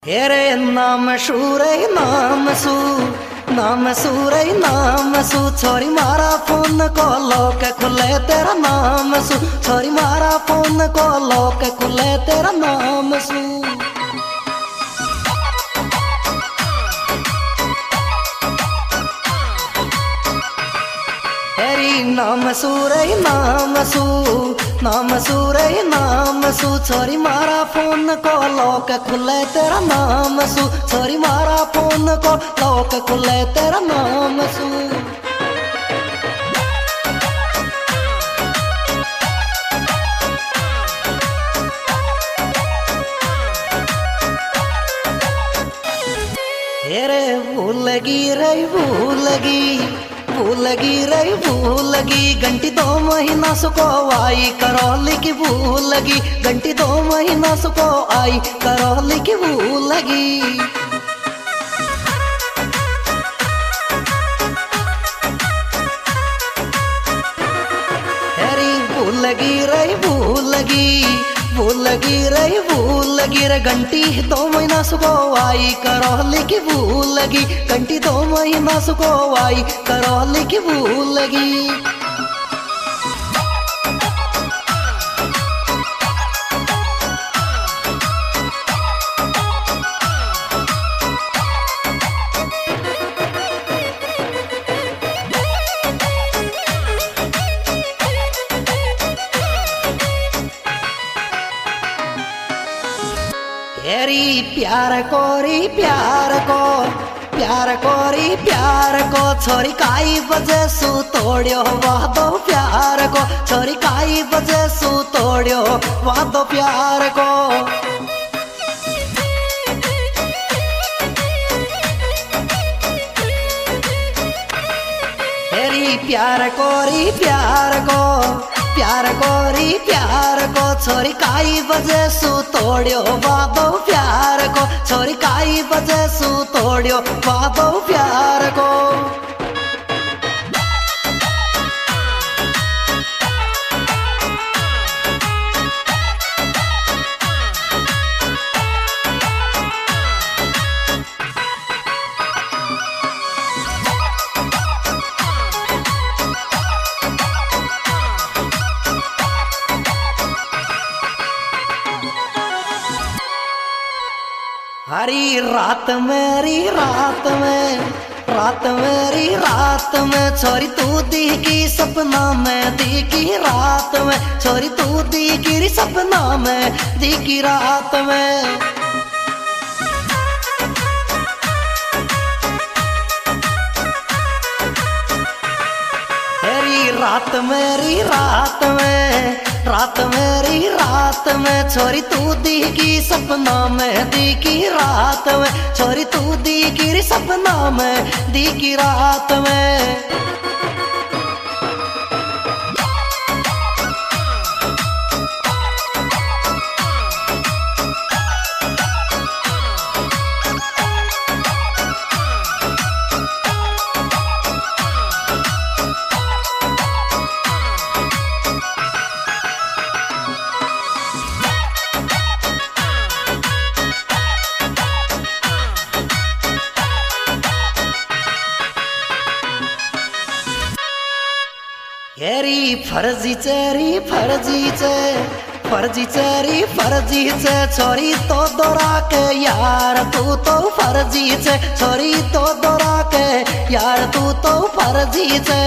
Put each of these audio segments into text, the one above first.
हेरे नाम शूरे नाम सूरे नाम सू छोरी मारा फोन को लोक खुले तेरा नाम सू छोरी मारा फोन को लोक खुले तेरा नाम सू नाम सूरे नाम सू छोरी मारा फोन को लोक खुले तेरा नाम सू छोरी मारा फोन को लोक खुले तेरा नाम सू हेरे भूलगी घंटी 2 महीना सुको आई करौली की भूलगी घंटी 2 महीना सुको आई करौली की भूलगी हेरी भूलगी रे घंटी 2 महीना सुको आई करौली की भूलगी घंटी 2 महीना सुको आई करौली की भूलगी प्यार को छोरी काई बजे सू तोड़ियो वादो प्यार को छोरी काई बजे सू तोड़ियो वादो प्यार को प्यार को छोरी काई बजे सू तोड़ियो वादो प्यार को छोरी काई बजे सू तोड़ियो वादो प्यार को हरी रात में छोरी तू दिखी सपना में दिखी रात में छोरी तू दिखी सपना में दिखी रात में रात में छोरी तू दिखी सपना में दिखी रात में छोरी तू दिखी सपना में दिखी रात में फर्जी चे छोरी तो दोरा के यार तू तो फर्जी चे छोरी तो दोरा के यार तू तो फर्जी चे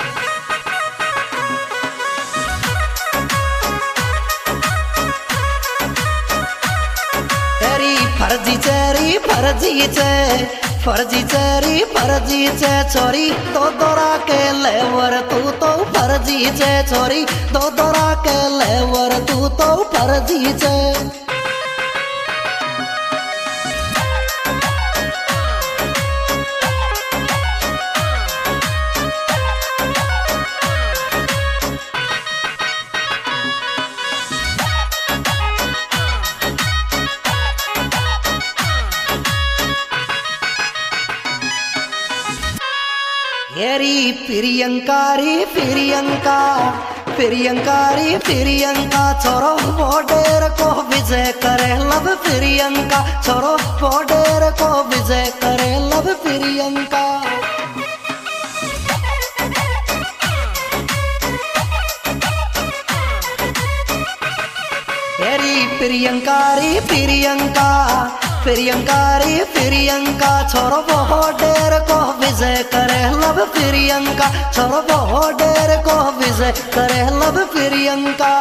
फर्जी चे छोरी तो दोरा के लेवर तू तो फर्जी चे छोरी तो दोरा के लेवर तू तो फर्जी चे प्रियंका प्रियंकारी प्रियंका छोरो बॉर्डर को विजय करे लब प्रियंका छोरो बॉर्डर को विजय करे लब प्रियंका। प्रियंकारी प्रियंका प्रियंकारी प्रियंका छोरो बॉर्डर को विजय करे लब प्रियंका छोरो बॉर्डर को विजय करे लब प्रियंका।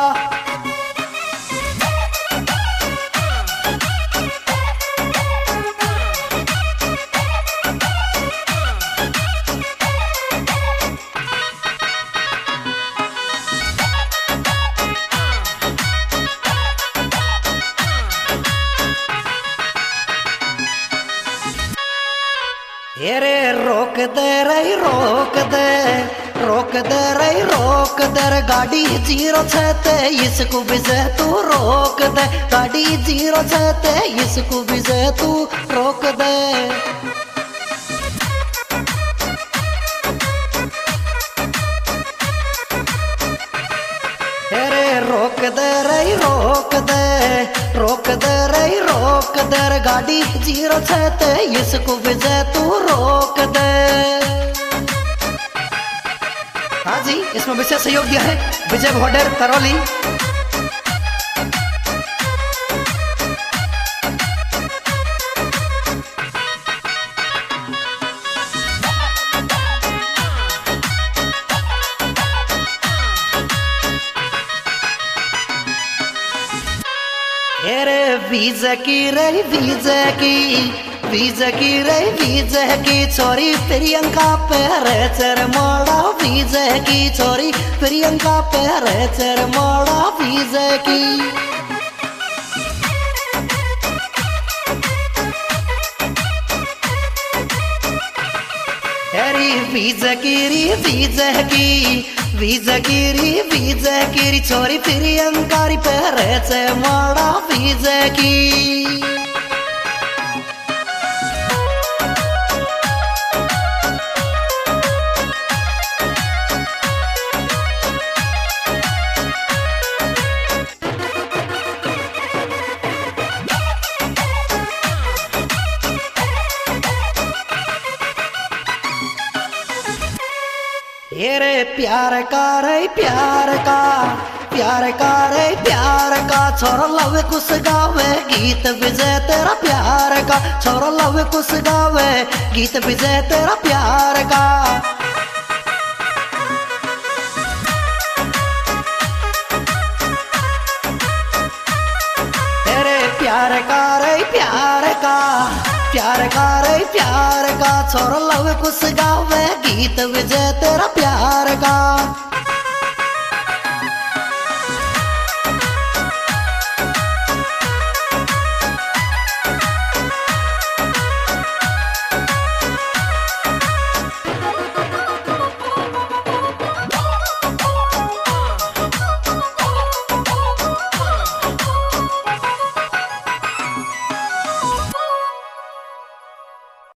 रे रोक दे रे रोक दे रोक दे रे रोक दे रे गाड़ी 063 को विजय तू रोक दे गाड़ी 063 को विजय तू रोक दे। रोक दे रे रोक दे रोक दे रे रोक दे रे गाड़ी 063 को विजय तू रोक दे। हाँ जी, इसमें विशेष सहयोग दिया है विजय बॉर्डर करौली। विजय की रे विजय की रे विजय की छोरी प्रियंका पैरे चर मोड़ा विजय की छोरी प्रियंका पैरे चर मोड़ा विजय की। विजय की छोरी प्रियंकारी पैरे से मोड़ा विजय की। रे प्यार का रे प्यार का प्यार का रे प्यार का छोरो लव कुछ गावे गीत विजय तेरा प्यार का छोरो लव कुछ गावे गीत विजय तेरा प्यार का। तेरे प्यार का रे प्यार का प्यार का रे प्यार का छोरो लव कुछ गावे गीत विजय तेरा प्यार का।